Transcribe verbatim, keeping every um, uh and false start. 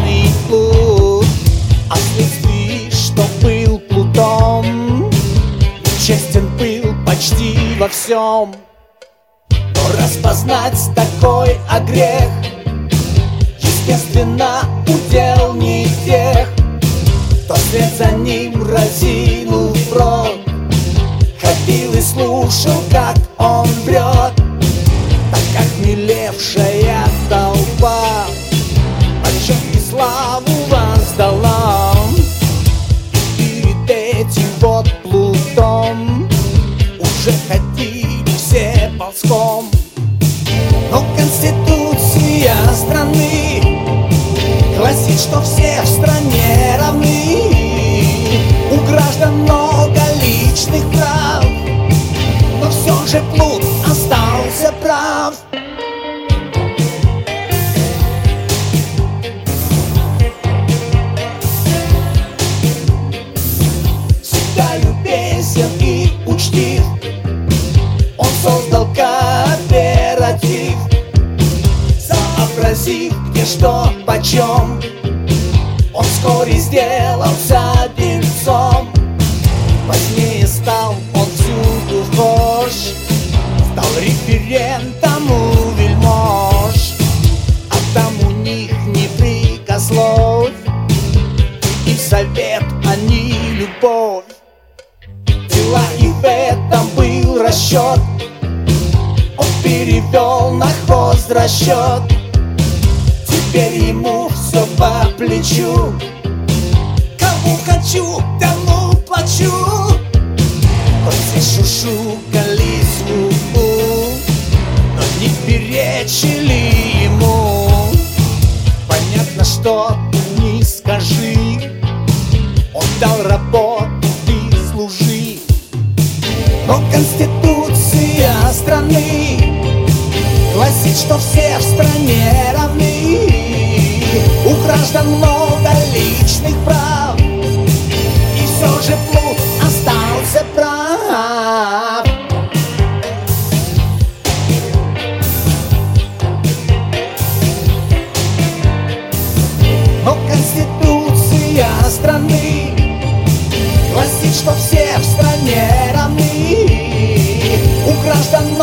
вечный плут. О следствии, что был плутом, честен был почти во всем. Но распознать такой огрех, естественно, удел не тех, кто вслед за ним разинул рот, ходил и слушал, как он врет. Так охмелевшая толпа почет и славу воздала, и перед этим вот плутом уже ходили все ползком. Но конституция страны гласит, что все в стране равны. У граждан много личных прав, но все же плут остался прав. Всегда любезен и учтив, он создал кооператив, сообразив, где что почем, он вскоре сделался дельцом. Позднее стал он всюду вхож, стал референтом у вельмож, а там у них непрекословь, и совет, а не любовь. Дела и в этом был расчет, он перевел на хозрасчет. Теперь ему все по плечу, кому хочу, тому плачу. Хоть все шушукались в углу, но не перечили ему. Понятно, что не скажи, он дал работу, ты служи. Но конституция страны гласит, что все в стране равны. У граждан много личных прав, и все же плут остался прав. Но конституция страны гласит, что все в стране равны. У граждан